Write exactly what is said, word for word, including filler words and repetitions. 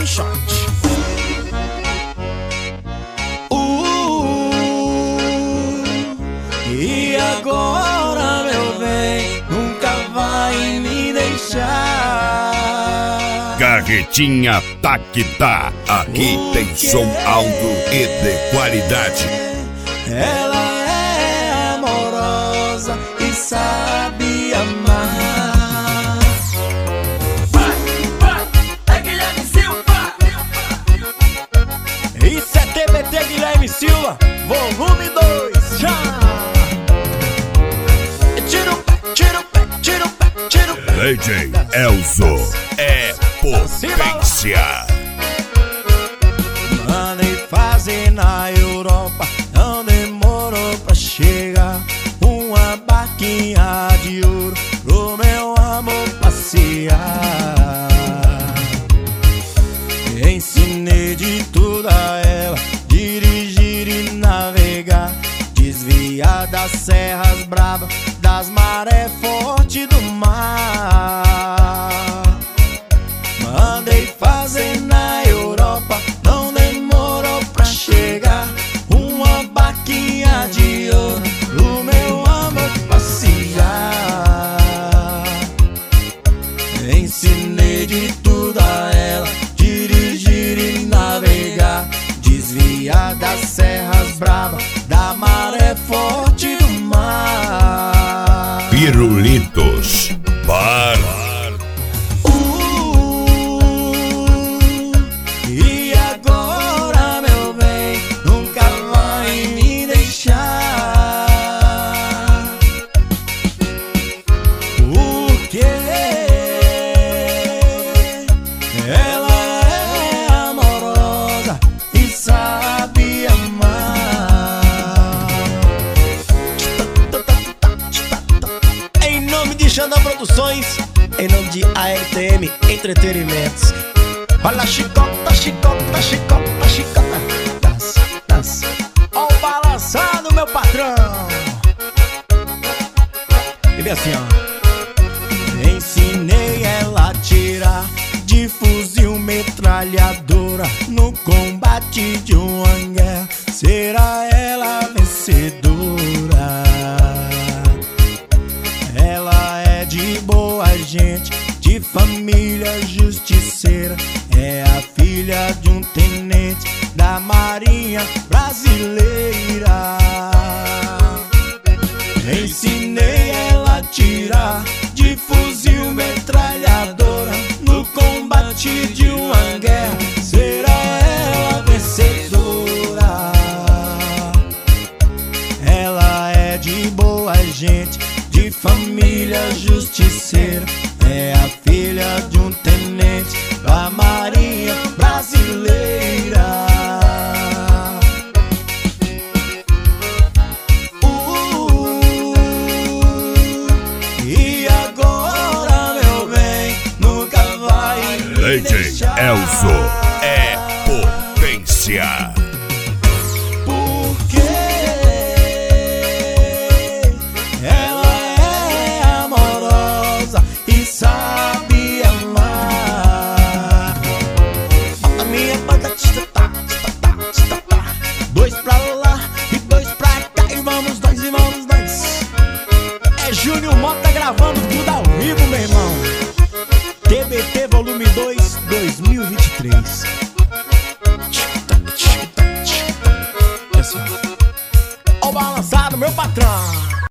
um shot. Uh, e agora, meu bem, nunca vai me deixar. Carretinha Taquita. Aqui O tem quê? som alto e de qualidade. Ela é amorosa e sabe amar. Vai, vai, é Guilherme Silva. Isso é T B T Guilherme Silva, volume dois, já! Tira o pé, tira o pé, tira o pé, tira o pé. D J Elzo é potência. Mandei fazer na Europa, não demorou pra chegar. Uma barquinha de ouro pro meu amor passear. Ensinei de tudo a ela, dirigir e navegar, desviar das serras bravas, das marés fortes do mar. Mandei fazer na Europa, não demorou pra chegar. Uma barquinha de ouro pro meu amor passear. Ensinei de tudo a ela, dirigir e navegar, desviar das serras bravas, da maré forte do mar. Pirulitos Bar. E agora, meu bem, nunca vai me deixar. Porque ela é amorosa e sabe amar. Em nome de Xandão Produções, em nome de A R T M Entretenimentos. Olha, chicota, chicota, chicota, chicota. Dança, dança. Ó o balançado, meu patrão. E vem assim, ó. Ensinei ela a tirar de fuzil metralhadora no combate de uma guerra. Será ela a vencedora? Ela é de boa gente, de família justiceira. É a filha de um tenente da Marinha Brasileira. Ensinei ela a tirar de fuzil metralhadora no combate de uma guerra. Será ela a vencedora? Ela é de boa gente, de família justiceira. É a filha de um tenente da Marinha Brasileira. Uh, e agora, meu bem, nunca vai me D J deixar. Elzo é potência. Porque ela é amorosa e sabe amar. A minha banda tita, tá, tita, tá, tita, tá. Dois pra lá e dois pra cá, e vamos nós, e vamos nós. É Júnior Mota gravando tudo ao vivo, meu irmão. T B T Volume dois, dois mil e vinte e três. Ó o balançado, meu patrão.